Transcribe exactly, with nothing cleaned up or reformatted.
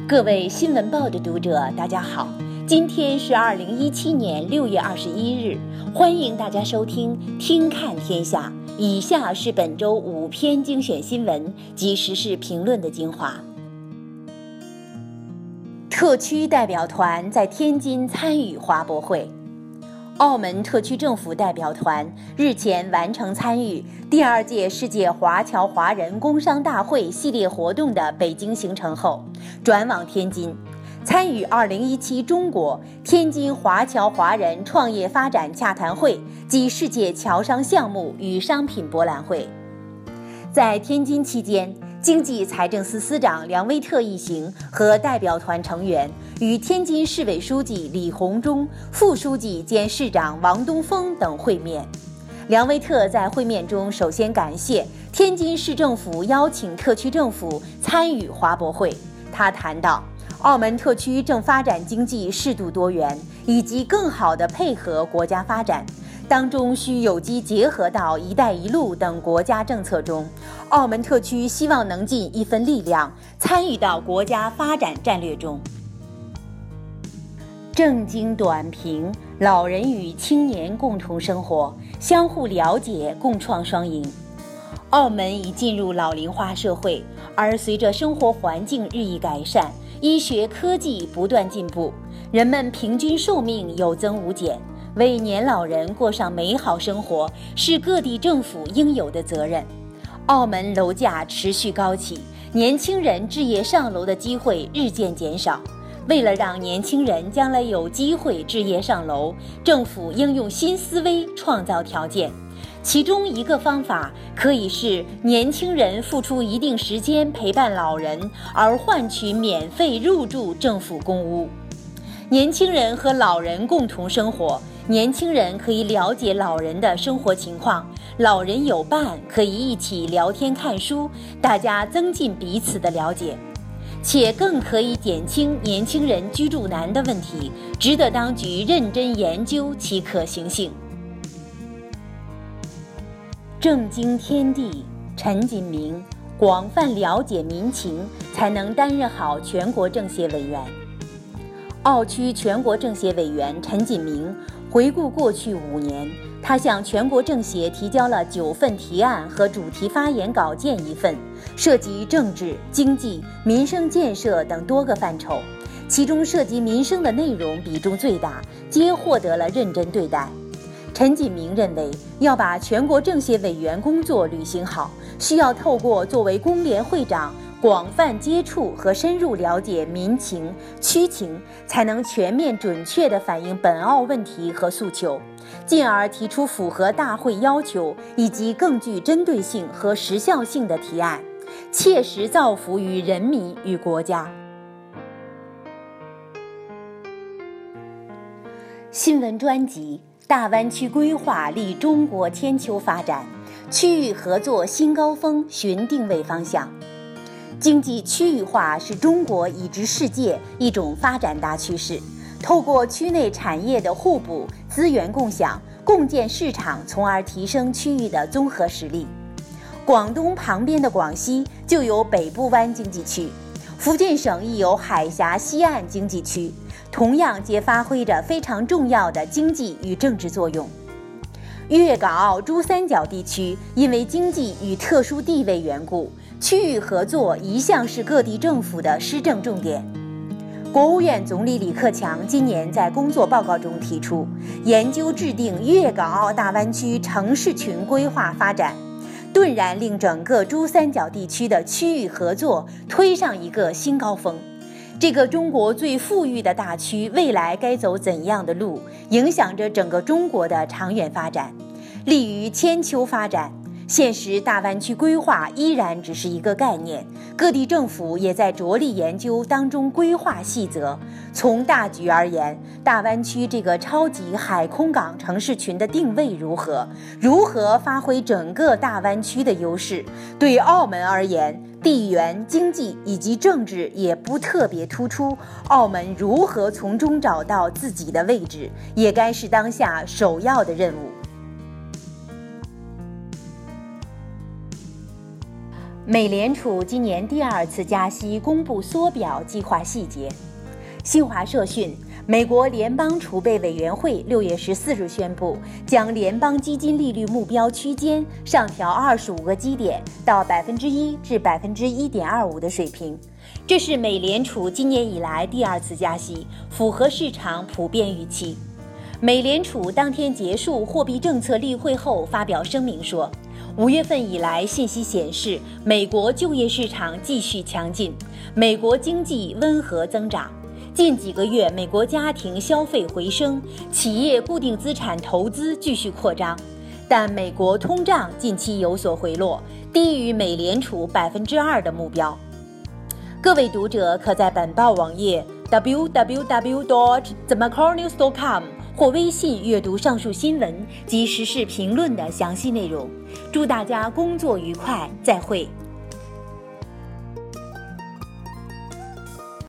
各位新闻报的读者，大家好，今天是二零一七年六月二十一日，欢迎大家收听《听看天下》。以下是本周五篇精选新闻及时事评论的精华。特区代表团在天津参与华博会。澳门特区政府代表团日前完成参与第二届世界华侨华人工商大会系列活动的北京行程后，转往天津，参与二零一七中国天津华侨华人创业发展洽谈会及世界侨商项目与商品博览会。在天津期间，经济财政司司长梁威特一行和代表团成员与天津市委书记李鸿忠、副书记兼市长王东峰等会面。梁威特在会面中首先感谢天津市政府邀请特区政府参与华博会。他谈到，澳门特区正发展经济适度多元，以及更好地配合国家发展，当中需有机结合到“一带一路”等国家政策中。澳门特区希望能尽一份力量，参与到国家发展战略中。正经短评：老人与青年共同生活，相互了解，共创双赢。澳门已进入老龄化社会，而随着生活环境日益改善，医学科技不断进步，人们平均寿命有增无减。为年老人过上美好生活，是各地政府应有的责任。澳门楼价持续高企，年轻人置业上楼的机会日渐减少。为了让年轻人将来有机会置业上楼，政府应用新思维创造条件。其中一个方法可以是年轻人付出一定时间陪伴老人，而换取免费入住政府公屋。年轻人和老人共同生活，年轻人可以了解老人的生活情况，老人有伴，可以一起聊天看书，大家增进彼此的了解，且更可以减轻年轻人居住难的问题，值得当局认真研究其可行性。政经天地陈锦明广泛了解民情，才能担任好全国政协委员。澳区全国政协委员陈锦明回顾过去五年，他向全国政协提交了九份提案和主题发言稿件一份，涉及政治、经济、民生建设等多个范畴，其中涉及民生的内容比重最大，皆获得了认真对待。陈锦明认为，要把全国政协委员工作履行好，需要透过作为工联会长广泛接触和深入了解民情、区情，才能全面准确地反映本澳问题和诉求，进而提出符合大会要求以及更具针对性和时效性的提案，切实造福于人民与国家。新闻专辑：大湾区规划立中国千秋发展，区域合作新高峰寻定位方向。经济区域化是中国以至世界一种发展大趋势，透过区内产业的互补、资源共享、共建市场，从而提升区域的综合实力。广东旁边的广西就有北部湾经济区，福建省亦有海峡西岸经济区，同样皆发挥着非常重要的经济与政治作用。粤港澳珠三角地区因为经济与特殊地位缘故，区域合作一向是各地政府的施政重点。国务院总理李克强今年在工作报告中提出，研究制定粤港澳大湾区城市群规划发展，顿然令整个珠三角地区的区域合作推上一个新高峰。这个中国最富裕的大区未来该走怎样的路，影响着整个中国的长远发展，利于千秋发展。现实大湾区规划依然只是一个概念，各地政府也在着力研究当中规划细则。从大局而言，大湾区这个超级海空港城市群的定位如何？如何发挥整个大湾区的优势？对澳门而言，地缘、经济以及政治也不特别突出，澳门如何从中找到自己的位置，也该是当下首要的任务。 美联储今年第二次加息公布缩表计划细节。新华社讯，美国联邦储备委员会六月十四日宣布，将联邦基金利率目标区间上调二十五个基点到百分之一至百分之一点二五的水平。这是美联储今年以来第二次加息，符合市场普遍预期。美联储当天结束货币政策例会后发表声明说，五月份以来信息显示，美国就业市场继续强劲，美国经济温和增长。近几个月，美国家庭消费回升，企业固定资产投资继续扩张，但美国通胀近期有所回落，低于美联储百分之二的目标。各位读者可在本报网页 double-u double-u double-u dot the macronews dot com 或微信阅读上述新闻及时事评论的详细内容。祝大家工作愉快，再会。